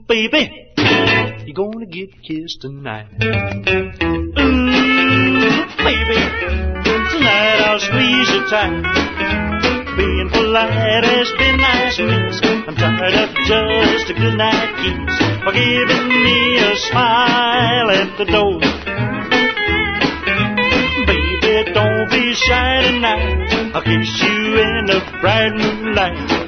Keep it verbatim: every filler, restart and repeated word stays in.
baby, you're gonna get kissed tonight. Ooh, baby, tonight I'll squeeze you tight. Being polite has been nice, miss. I'm tired of just a good night kiss, or giving me a smile at the door. Baby, don't be shy tonight. I'll kiss you in the bright moonlight.